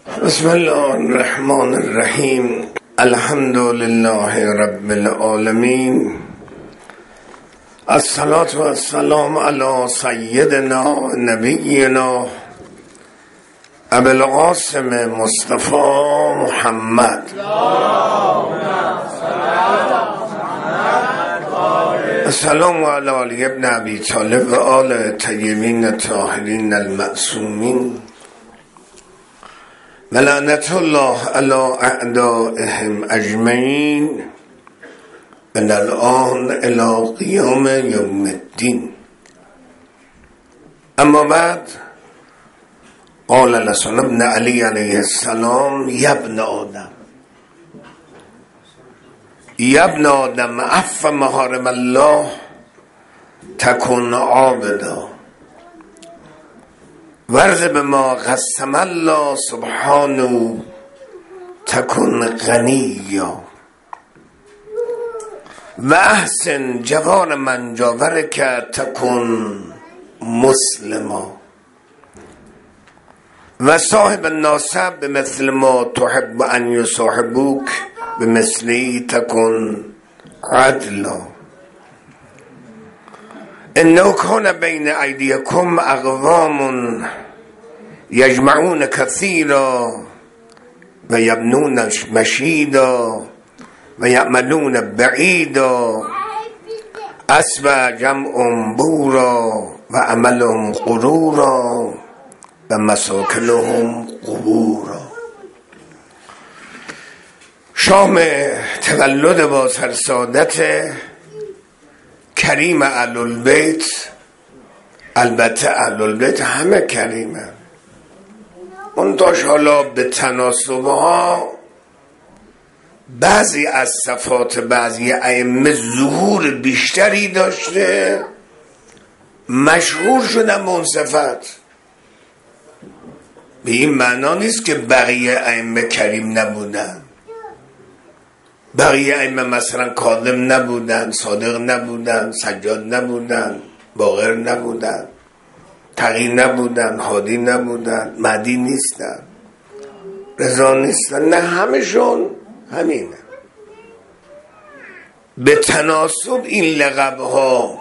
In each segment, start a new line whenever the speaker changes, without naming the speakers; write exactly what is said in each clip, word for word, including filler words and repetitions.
بسم الله الرحمن الرحیم. الحمد لله رب العالمین. الصلاة و السلام علی سیدنا نبینا ابی القاسم مصطفی محمد. السلام علی علی ابن ابی طالب و آل طیبین الطاهرین المعصومین و لعنت الله علی اعدائهم اجمعین من الان الی قیام یوم الدین. اما بعد، قال الحسن ابن علی علیه السلام: یا ابن آدم یا ابن آدم عف محارم الله تکن عابدا ورز به ما قسم الله سبحانه تکن غنیا و احسن جوار من جاورک تکن مسلما و صاحب الناسب به مثل ما تحب ان یصاحبوک به مثلی تکن عدلا انه کان بین ایدیکم اقوام یجمعون کثیرا و یبنون مشیدا و یعملون بعیدا اسب جمع بورا و عملهم غرورا و مساکنهم قبورا. شام تولد با سرسادت کریم اهل‌البیت. البته اهل‌البیت همه کریمه، منتاش حالا به تناسبها بعضی از صفات بعضی ائمه ظهور بیشتری داشته، مشهور شدن به اون صفت. به این معنا نیست که بقیه ائمه کریم نبودن، بقیه ائمه مثلا کاظم نبودن، صادق نبودن، سجاد نبودن، باقر نبودن، تقی نبودن، هادی نبودن، مهدی نیستن، رضا نیستن، نه همشون همینه. به تناسب این لقب ها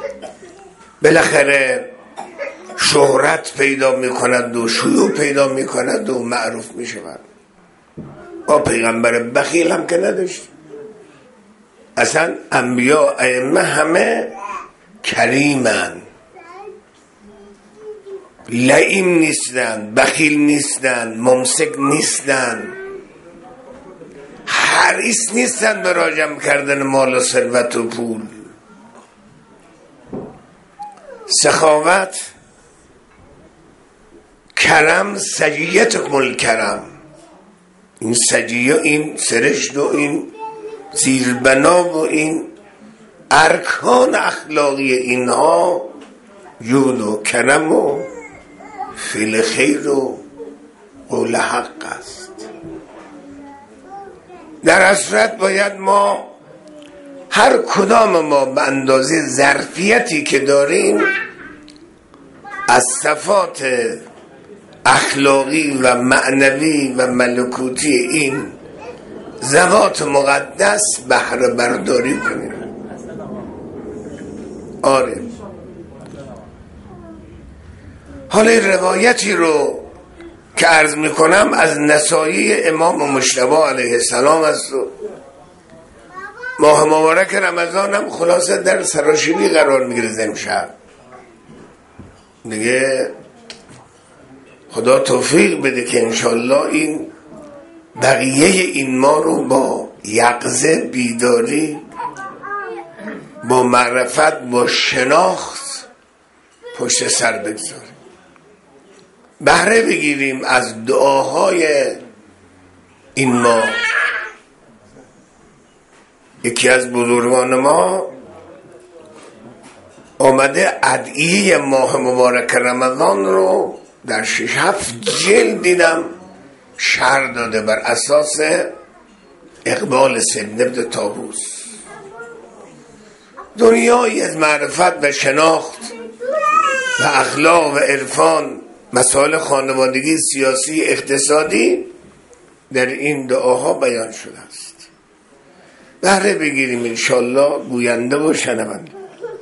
بالاخره شهرت پیدا میکند و شیوع پیدا میکند و معروف میشود. با پیغمبر بخیل هم که نداشت. اصلا انبیاء ائمه همه کریمن، لئیم نیستن، بخیل نیستن، ممسک نیستن، حریص نیستن به راجم کردن مال و ثروت و پول. سخاوت، کرم، سجیت مل کرم. این سجیه، این سرشت و این زیربنا و این ارکان اخلاقی اینها جود و کرم و فعل خیر و قول حق است. در اصلت باید ما هر کدام ما به اندازه ظرفیتی که داریم از صفات اخلاقی و معنوی و ملکوتی این ذوات مقدس بهره برداری کنیم. آره، حالا روایتی رو که عرض میکنم از نسائی امام مجتبی علیه السلام است و ماه مبارک رمضان هم خلاصه در سراشیبی قرار میگیره. امشب دیگه خدا توفیق بده که انشالله این بقیه این ما رو با یقظه، بیداری، با معرفت، با شناخت پشت سر بگذاریم، بهره بگیریم از دعاهای این ما. یکی از بزرگان ما آمده ادعیه ماه مبارک رمضان رو در شش هفت جلد دیدم شرح داده بر اساس اقبال سید ابن طاووس. دنیایی از معرفت و شناخت و اخلاق و عرفان مسائل خانوادگی، سیاسی، اقتصادی در این دعاها بیان شده است. بهره بگیریم انشالله گوینده و شنونده.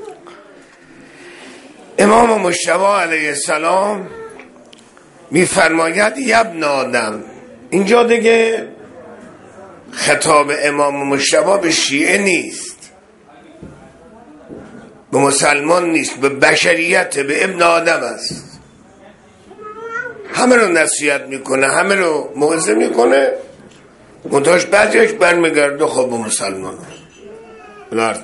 امام مجتبی علیه السلام میفرماید یبن آدم. اینجا دیگه خطاب امام مجتبی به شیعه نیست، به مسلمان نیست، به بشریت، به ابن آدم است. همه رو نصیحت میکنه، همه رو موعظه میکنه، منتهاش بعضیش برمیگرده خب به مسلمان ها.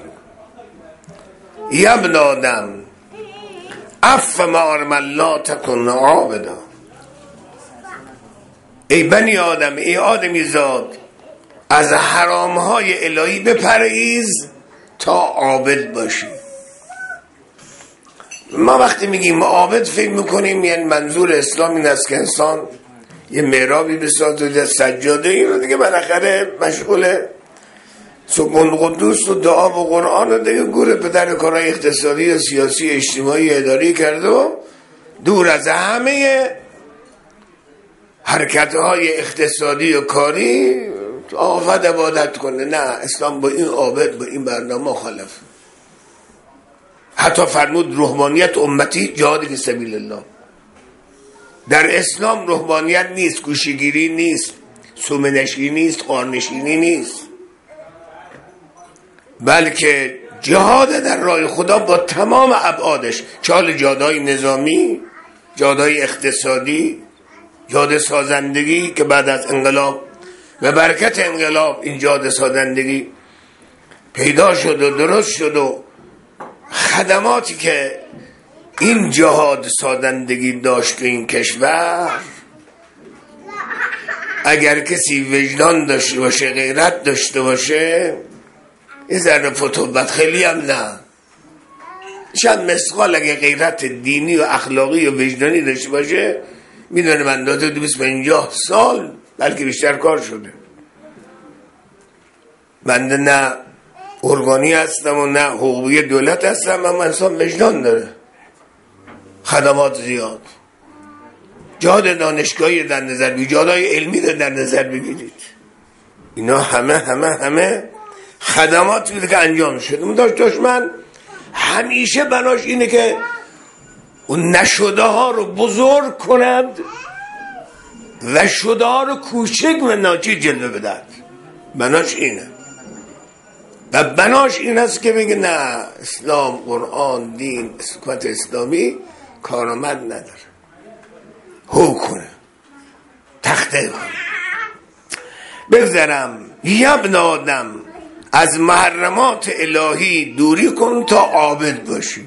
یبن آدم اف مارم الله تکن عابدا. ای بنی آدم، ای آدمی زاد، از حرامهای الهی بپرهیز تا عابد باشی. ما وقتی میگیم عابد فکر میکنیم یعنی منظور اسلام این است که انسان یه محرابی بسازه، سجاده، این رو دیگه بالاخره مشغول سکون قدوس و دعا و قرآن و دیگه گور پدر کارهای اقتصادی و سیاسی اجتماعی اداری کرده و دور از همه حرکتهای اقتصادی و کاری آفت عبادت کنه. نه، اسلام با این عابد، با این برنامه مخالف. حتی فرمود روحانیت امتی جهاد فی سبیل الله. در اسلام روحانیت نیست، گوشه‌گیری نیست، سومنشینی نیست، قارنشینی نیست، بلکه جهاد در راه خدا با تمام ابعادش، چال جهادهای نظامی، جهادهای اقتصادی، جهاد سازندگی که بعد از انقلاب و برکت انقلاب این جهاد سازندگی پیدا شد و درست شد و خدماتی که این جهاد سازندگی داشت تو این کشور، اگر کسی وجدان داشته باشه، غیرت داشته باشه، یه ذره فتوبت، خیلی هم نه، چند مسقال اگه غیرت دینی و اخلاقی و وجدانی داشته باشه، میدونه من داده دویست پنجاه سال بلکه بیشتر کار شده. بنده نه ارگانی هستم و نه حقوقی دولت هستم، اما انسان وجدان داره. خدمات زیاد، جهاد دانشگاهی در نظر بگیرید، جهادهای علمی در نظر بگیرید، اینا همه همه همه خدمات بوده که انجام شده. من داشت دشمن همیشه بناش اینه که اون نشده ها رو بزرگ کند و شده ها رو کوچک و ناچیز جلوه بدهد. بناش اینه و بناش این است که بگه نه، اسلام، قرآن، دین، حکومت اسلامی کارآمد نداره، هو کنه، تخته کنه. بگذارم یبن آدم از محرمات الهی دوری کن تا عابد باشی.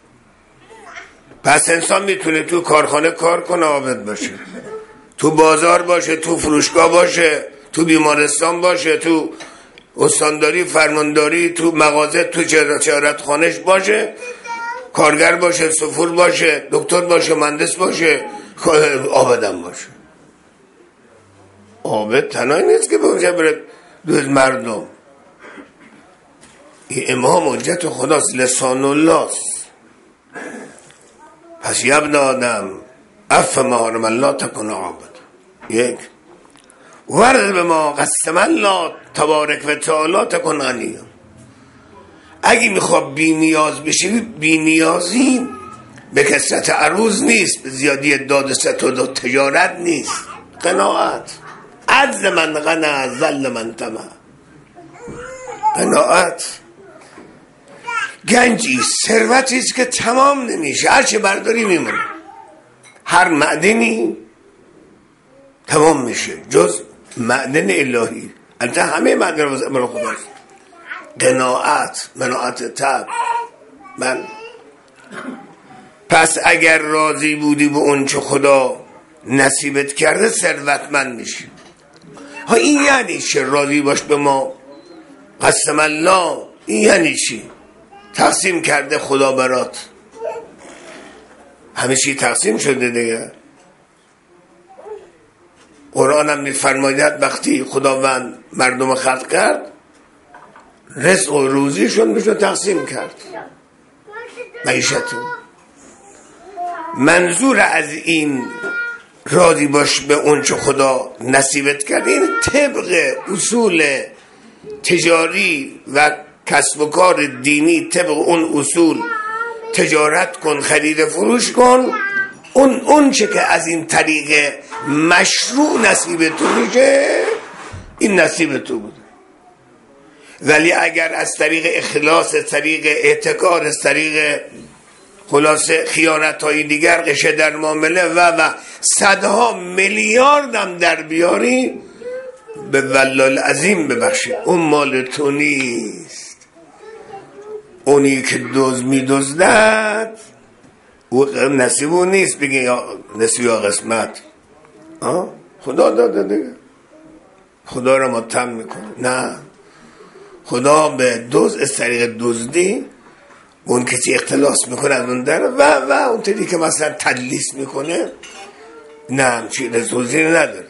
پس انسان میتونه تو کارخانه کار کنه، عابد باشه، تو بازار باشه، تو فروشگاه باشه، تو بیمارستان باشه، تو استانداری، فرمانداری، تو مغازه، تو تجارت خانش باشه، کارگر باشه، سفور باشه، دکتر باشه، مهندس باشه، عابدم باشه. عابد تنهایی نیست که به بره دوز مردم. این امام حجت خداست، لسان الله است. پس یبن آدم اف محارم الله تکن عابد. یک ورد به ما قسم الله تبارک و تعالی تکن غنی. اگه میخواد بی نیاز بشی، بی نیازی به کثرت عروض نیست، به زیادی داد و ستد و تجارت نیست، قناعت. عجز من غنا ذل من طمع. قناعت گنجی، ثروتی است که تمام نمیشه، هر چه برداری میمونه. هر معدنی تمام میشه جز معدن الهی. البته همه معدن رو امر خداست. قناعت، مناعت طبع. من پس اگر راضی بودی به اون چه خدا نصیبت کرده، ثروتمند میشی. ها این یعنی چه؟ راضی باش به ما قسم الله، این یعنی چی؟ تقسیم کرده خدا برات، همه چی تقسیم شده دیگه. قرآن هم میفرماید وقتی خداوند مردم خلق کرد، رزق و روزیشون بهشون تقسیم کرد، معیشتون. منظور از این راضی باش به اون چه خدا نصیبت کرد، این طبق اصول تجاری و کسب و کار دینی، طبق اون اصول تجارت کن، خرید فروش کن، اون اون چه که از این طریق مشروع نصیب تو میشه این نصیب تو بود. ولی اگر از طریق اخلاص، از طریق احتکار، از طریق خلاصه خیانت های دیگر، قشه در معامله و و صدها میلیارد هم در بیاری، به والله العظیم ببخشید اون مال تو نیست. اونی که دوز می دزدد او نصیب اون نیست. بگی یا نصیب یا قسمت، خدا داده دیگه، خدا را متهم میکنه. نه، خدا به دوز از طریق دزدی اون کسی اختلاس میکنه اون در و و اون تری که مثلا تدلیس میکنه نه همچی رسوزی نداره.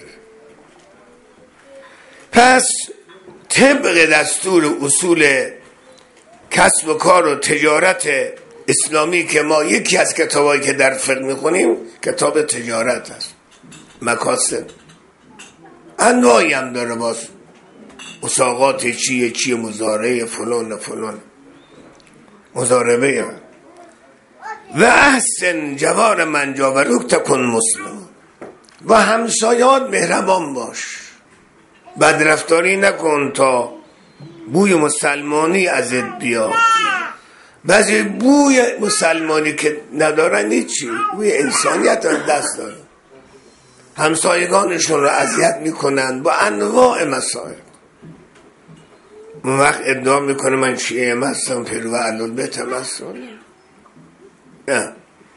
پس طبق دستور اصول کسب و کار و تجارت اسلامی که ما یکی از کتابایی که در فقه میخونیم کتاب تجارت هست، مکاسب انواعی هم داره، باز مساقات چیه چیه، مزارعه فلان فلان، مزاربه و احسن جوار من جاوروک تکن مسلم، و همسایات مهربان باش، بدرفتاری نکن تا بوی مسلمانی ازت بیاد. بعضی بوی مسلمانی که ندارن هیچی، بوی انسانیت از دست دارن، همسایگانشون رو اذیت میکنن با انواع مسائل. اون وقت ادعا میکنه من شیعه هستم، پیرو اهل‌البیت هستم. نه،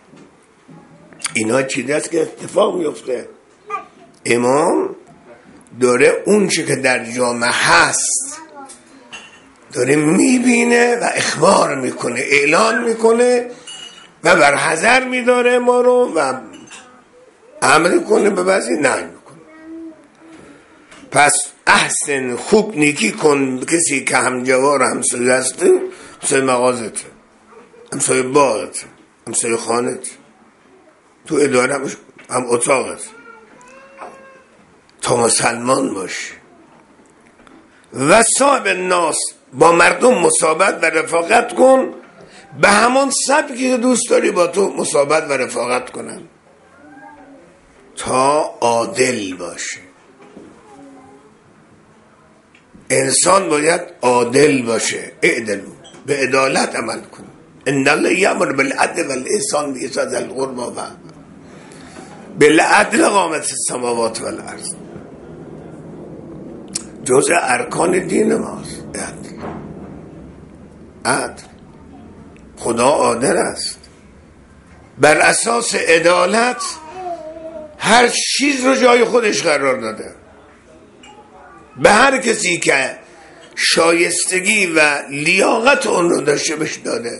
اینا چیزی است که اتفاق میفته. امام داره اون چی که در جامعه هست داره میبینه و اخبار میکنه، اعلان میکنه و برحذر میداره ما رو و عمل کنه، به بعضی نهی میکنه. پس احسن، خوب نیکی کن کسی که همجوار همسایه هسته، همسایه مغازته، همسایه باغته، همسایه خانته، تو اداره هم, هم اتاقت، تا مسلمان باش. و صاحب الناس، با مردم مصابت و رفاقت کن به همان سبکی که دوست داری با تو مصابت و رفاقت کنن، تا عادل باشه. انسان باید عادل باشه، اعدلو، به عدالت عمل کن. ان الله یامر بالعدل والاحسان و ایتاء ذی القربی و بالعدل قامت السماوات والارض. جزء ارکان دین ماست عدل. عدل، خدا عادل است، بر اساس عدالت هر چیز رو جای خودش قرار داده، به هر کسی که شایستگی و لیاقت اون رو داشته بهش داده.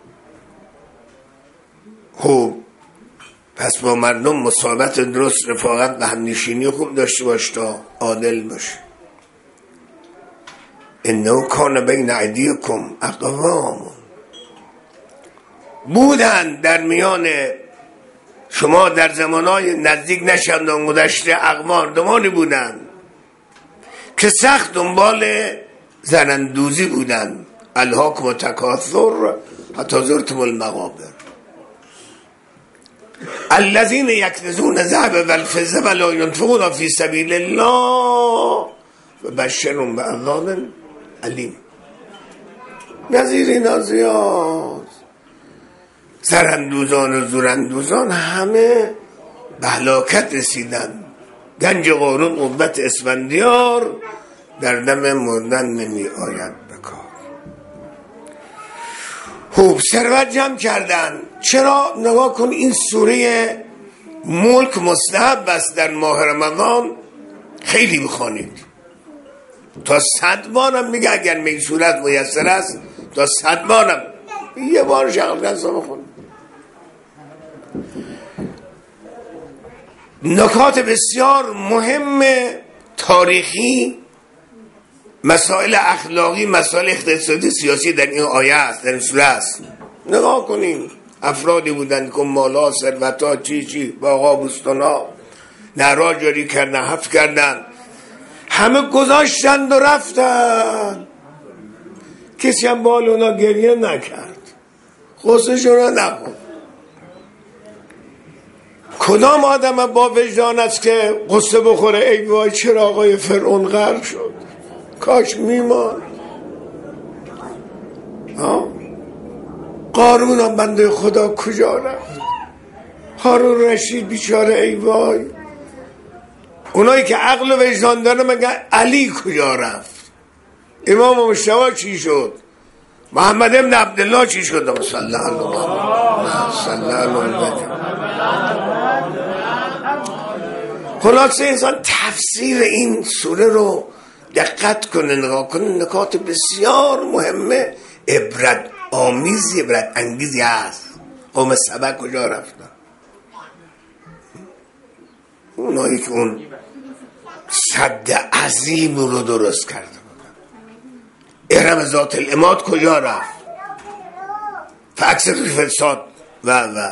خب پس با مردم مصابت درست، رفاقت و همنشینی خوب داشته باش تا عادل باشه. انه کان بین ایدیکم اقوام، بودن در میان شما در زمانهای نزدیک نشدن گذشته اقماردمانی بودن که سخت دنبال زنندوزی بودن. الهاکم التکاثر حتی زرتم المقابر الذین یکنزون الذهب والفضة ولا ينفقون فی سبیل الله فبشرهم بعذاب علیم. نظیر اینا زیاد. زرندوزان و زورندوزان همه به هلاکت رسیدن. گنج قارون قوت اسفندیار در دم مردن نمی آید بکار. خوب ثروت جمع کردن. چرا؟ نگاه کن این سوره ملک مستحب است در ماه رمضان، خیلی بخوانید تا صد بارم میگه اگر می صورت میسر است تا صد بارم یه بار شغل کنسا بخون. نکات بسیار مهم تاریخی، مسائل اخلاقی، مسائل اقتصادی سیاسی در این آیه است، در این سوره است. نگاه کنیم افرادی بودند که مالا ثروت‌ها چی چی باغا بوستان‌ها نهرها جاری کردن حفظ کردن، همه گذاشتند و رفتن. کسی هم بال اونا گریه نکرد، غصه‌شون رو نخورد. کدام آدم با وجدان است که غصه بخوره ای وای چرا آقای فرعون غرق شد، کاش میمان. قارون هم بنده خدا کجا رفت؟ هارون رشید بیچاره ای وای. اونایی که عقل و وجدان داره مگه علی کجا رفت؟ امام مشتبه چی شد؟ محمد ابن عبدالله چی شد؟ صلی الله علیه و صلی الله علیه. خلاصه انسان تفسیر این سوره رو دقت کنه، نگاه کنه، نکات بسیار مهمه، عبرت آمیزی، عبرت انگیزی هست. قوم سبع کجا رفتن؟ اونایی که اون سد عظیم رو درست کرده بودن. ارم ذات العماد کجا رفت؟ فاکثر الفساد و و و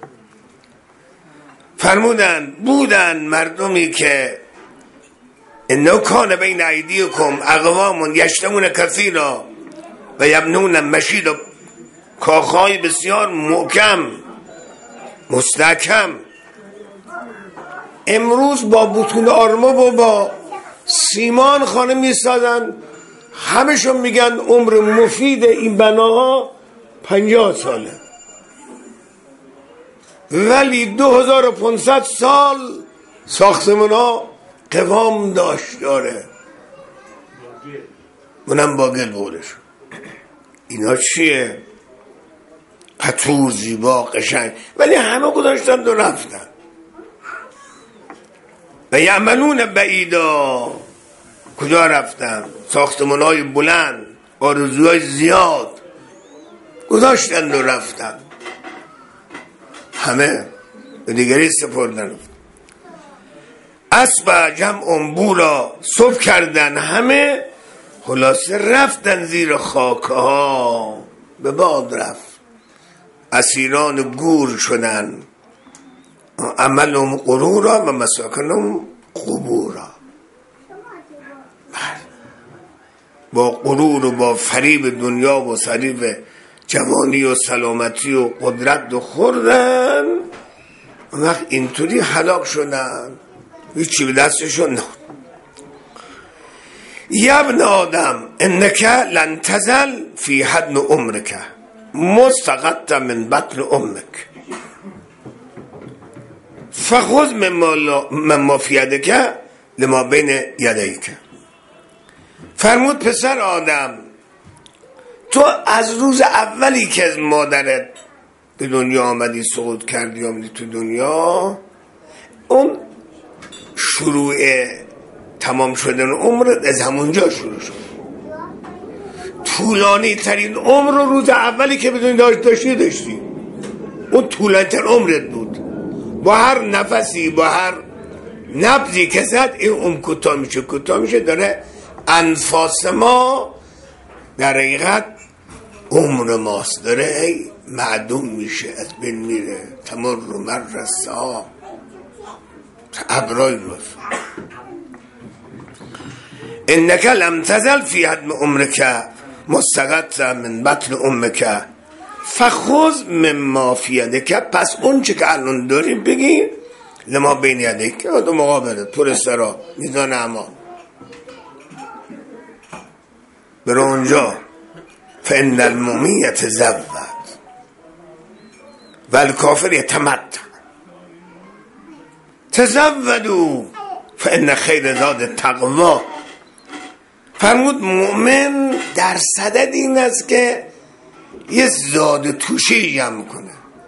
فرمودن بودن مردمی که انه کان بین ایدیکم اقوام یشتمون کثیرا و یبنون مشید و کاخهای بسیار محکم مستحکم. امروز با بطون آرما و با سیمان خانه می سازن، همشون میگن عمر مفید این بناها پنجاه ساله، ولی دو هزار و پانصد سال ساختمان ها قوام داشت داره، منم با گل بولش. اینا چیه؟ قطور زیبا قشنگ، ولی همه گذاشتن و رفتن. و یعملون بعیدا کجا رفتن؟ ساختمان های بلند، آرزوهای زیاد گذاشتن و رفتن، همه به دیگری سپردن. اسب جمع بورا صبح کردن، همه خلاصه رفتن زیر خاکها، به باد رفت. اسیران گور شدن، عملهم غرورا و مساکنهم قبورا. با غرور و با فریب دنیا و فریب جوانی و سلامتی و قدرت و خوردن، وقت اینطوری هلاک شدن، هیچی به دستشون نبود. یا ابن آدم انک لن تزل فی حدن عمرک مستقط من بطن امک فخذ مما فی یدک لما بین یدیک. فرمود پسر آدم، تو از روز اولی که از مادرت به دنیا آمدی، سقوط کردی آمدی تو دنیا، اون شروع تمام شدن عمرت از همونجا شروع شد. طولانی ترین عمر رو روز اولی که به دنیا داشتی داشتی، اون طولانی ترین عمرت بود. با هر نفسی، با هر نبضی که زد این عمر کوتاه میشه کوتاه میشه، داره انفاس ما در حقیقت عمر ماست، داره ای معدوم میشه، از بین میره. تمر رو مرسه ها ابرای روز. انک لم تزل فی حدم عمرک مستقط من بطن امک فخذ مما فی یدک. پس اون چه که الان داریم بگی لما بین یدک، دو مقابله پر سرا میزان امان برو اونجا. فان المؤمن یتزود والکافر یتمتع تزودوا فان خیر زاد التقوا. فرمود مؤمن در صدد این است که یه زاد توشی جمع کنه،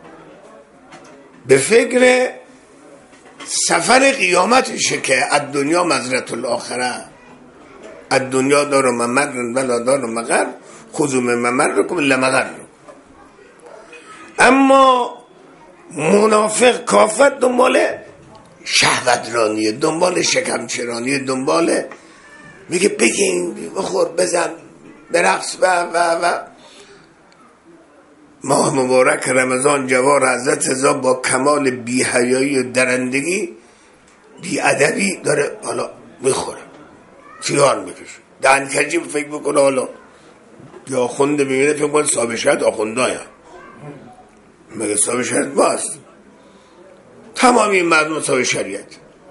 به فکر سفر قیامتشه که الدنیا مزرعة الاخره، الدنیا دار ممر ولا دار مقر خذوا من ممرکم الا مغر. اما منافق کافر دنبال شهوترانیه، دنبال شکمچرانیه، دنبال میگه بگین بخور بزن برقص و و و ماه مبارک رمضان جوار حضرت رضا با کمال بی‌حیایی و درندگی بی‌ادبی داره حالا میخوره، سیگار میکشه، دهنکجی فکر بکنه حالا یا آخونده ببینه فکر کنه صاحب شهد آخونده ها مگه صاحب شهد باست. تمام این مردم صاحب شریعت،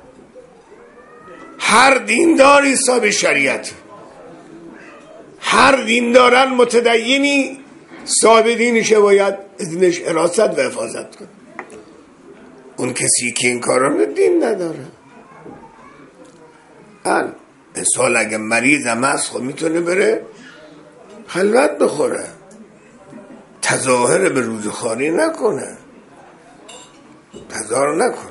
هر دینداری صاحب شریعت، هر دیندارن متدینی صاحب دینشه، باید دینش حراست و حفاظت کنه. اون کسی که این کارا دین نداره. ان انسان اگه مریض هم هست خب میتونه بره خلوت بخوره، تظاهر به روزخواری نکنه، تظاهر نکنه.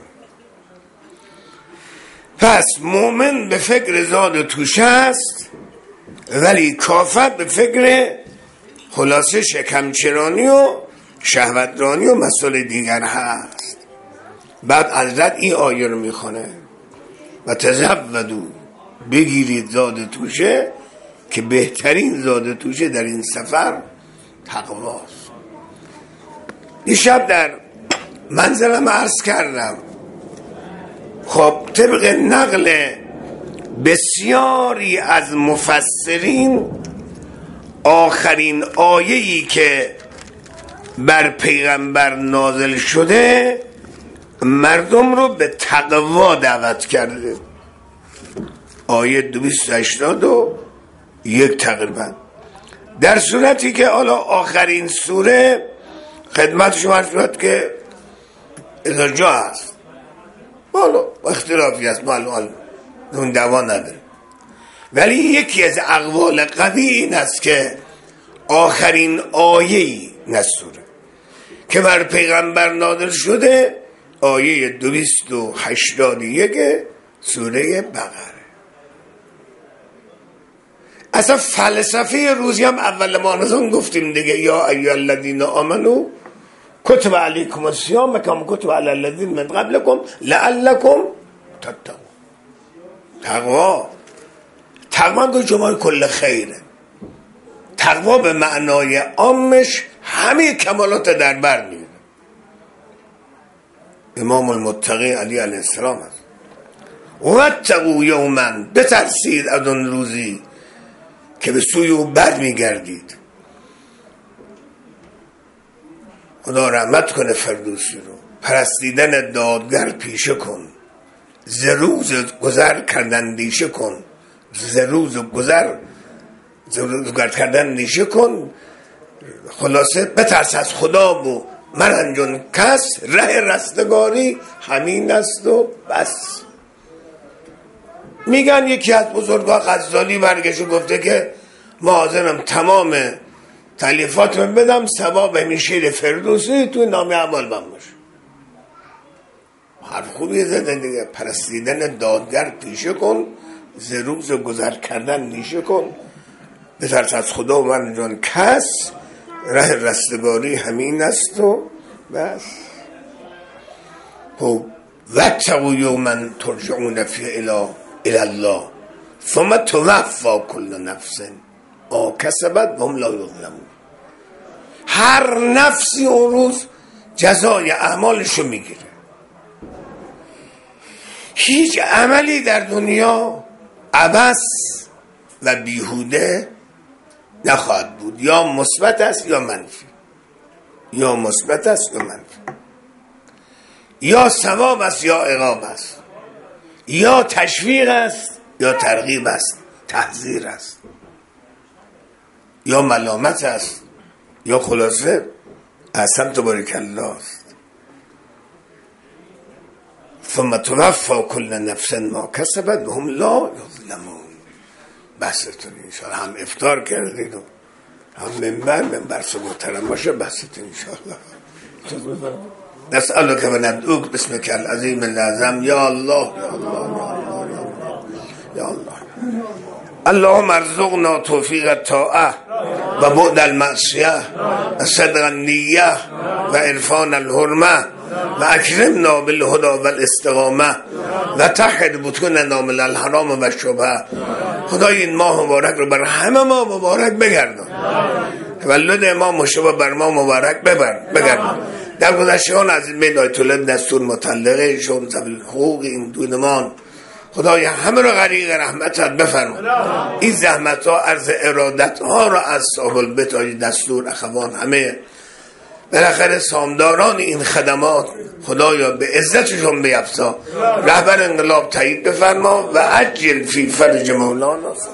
پس مومن به فکر زاد و توشه است، ولی کافر به فکر خلاصه شکمچرانی و شهوترانی و مسائل دیگر هست. بعد حضرت این آیه رو میخونه و تزودوا، بگیرید زاد توشه که بهترین زاد توشه در این سفر تقواست. دیشب در منزلم عرض کردم، خب طبق نقل بسیاری از مفسرین آخرین آیه‌ای که بر پیغمبر نازل شده مردم رو به تقوا دعوت کرده. آیه دویست و هشتاد و یک تقریبا، در صورتی که حالا آخرین سوره خدمت شما عرض شد که اذا جا هست، حالا اختلافی هست، معلوم اون دوا نداره، ولی یکی از اقوال قوی این است که آخرین آیه‌ای نسوره که بر پیغمبر نازل شده آیه دویست و هشتاد و یک سوره بقره. اصلا فلسفه روزی هم اول ما نزان گفتیم دیگه، یا ایها الذین آمنو کتب علیکم الصیام کما کتب علی الذین من قبلکم لعلکم تتقون. تقوا، تقوا که جمعه کل خیره. تقوا به معنای عامش همه کمالات در بر میگیره. امام المتقی علی علیه السلام است. واتقوا یوما، بترسید از اون روزی که به سوی او بر میگردید. خدا رحمت کنه فردوسی رو. پرستیدن دادگر پیشه کن، ز روز گذر کردن نیشه کن، ز روز گذر ز روز گذر کردن نیشه کن. خلاصه بترس از خدا و مرنجون کس، ره رستگاری همین است و بس. میگن یکی از بزرگا غزالی برگشت و گفته که ما حاضرم تمام تالیفاتم بدم ثواب همین شعر فردوسی تو نامه اعمال من باشه. حرف خوبی زده دیگه. پرستیدن دادگر پیشه کن، ز روز گذر کردن نیشه کن، بترس از خدا و من جان کس، ره رستگاری همین است و بس. خب واتقوا یوما ترجعون فیه الی الی الله ثم توفی کل نفس ما کسبت و هم لا یظلمون. هر نفسی اون روز جزای اعمالشو میگیره. هیچ عملی در دنیا عبث و بیهوده نخواهد بود، یا مثبت است یا منفی، یا مثبت است یا منفی، یا ثواب است یا عقاب است، یا تشویق است یا ترغیب است، تحذیر است، یا ملامت است، یا خلاصه احسنت بارک الله است. ثم توفی کل نفس ما کسبت و هم لا یظلمون. بحثتون انشاءالله هم افطار کردید و هم منبر منبر سو محترم باشه. بحثتون انشاءالله. نسألك و ندعوک بسمک العظیم العظم یا الله یا الله یا الله. اللهم ارزقنا توفیق الطاعه و بعد المعصیه و صدق النیه و عرفان الحرمه و اکرمنا بالهدى والاستقامه و تحت بطوننا من الحرام و شبهه. خدای این ماه مبارک رو بر همه ما مبارک بگردان. تولد امام مشابه بر ما مبارک ببر بگردم. در گذشتگان از این بین آیت الله دستور مطلقه ایشون زبیل حقوق این دونمان خدای همه را غریق رحمتت بفرما. این زحمت ها عرض ارادت ها را از صاحب البیت آی دستور اخوان همه بالاخره سامداران این خدمات خدایا به عزتشون بیفزا. رهبر انقلاب تایید بفرما و عجل فی فرج مولانا.